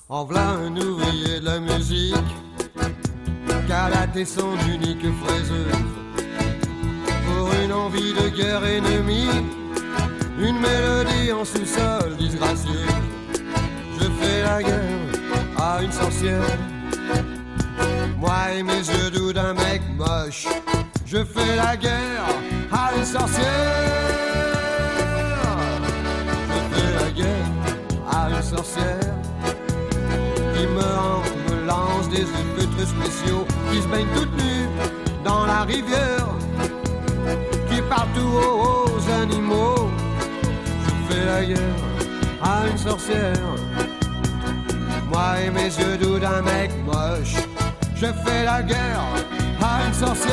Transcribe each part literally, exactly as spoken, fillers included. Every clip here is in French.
En v'là un ouvrier de la musique qu'a daté son unique fraiseuse. Pour une envie de guerre ennemie, une mélodie en sous-sol disgracieuse. Je fais la guerre à une sorcière, moi et mes yeux doux d'un mec moche. Je fais la guerre à une sorcière. Je fais la guerre à une sorcière qui me hante, me lance des feutres spéciaux, qui se baigne toute nue dans la rivière, qui parle tout haut aux animaux. Je fais la guerre à une sorcière, moi et mes yeux doux d'un mec moche. Je fais la guerre à une sorcière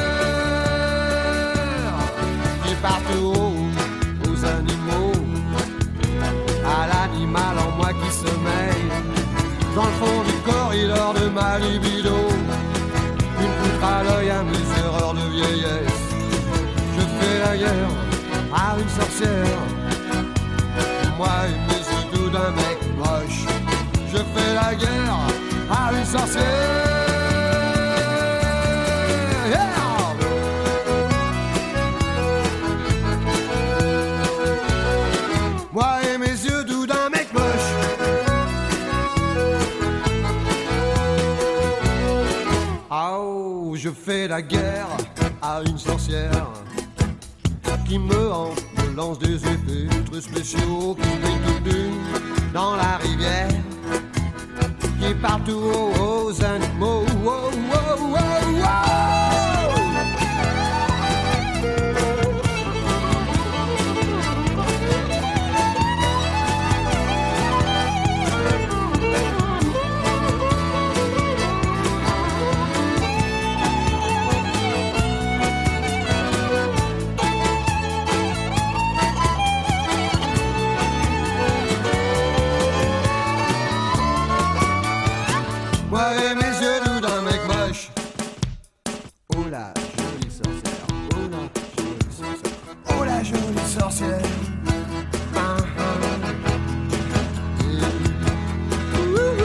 qui parle tout haut aux animaux, à l'animal en moi qui sommeille dans le fond du corridor de ma libido, une poutre à l'œil à mes erreurs de vieillesse. Je fais la guerre à une sorcière, moi et mes yeux doux d'un mec moche. Je fais la guerre à une sorcière. Yeah! Moi et mes yeux doux d'un mec moche. Oh, je fais la guerre à une sorcière qui me hante, me lance des épées très spéciaux, qui met toute nue dans la rivière, qui parle tout haut aux animaux. Oh, oh, oh, oh. Moi et mes yeux doux d'un mec moche. Oh la jolie sorcière, oh la jolie sorcière, oh la jolie sorcière. Ah, ah. Ouh, ouh,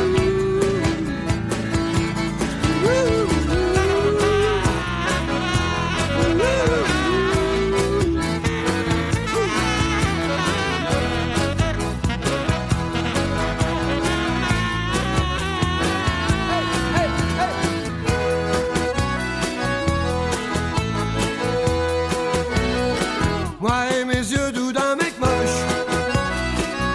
moi et mes yeux doux d'un mec moche.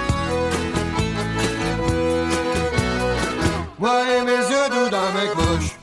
Moi et mes yeux doux d'un mec moche.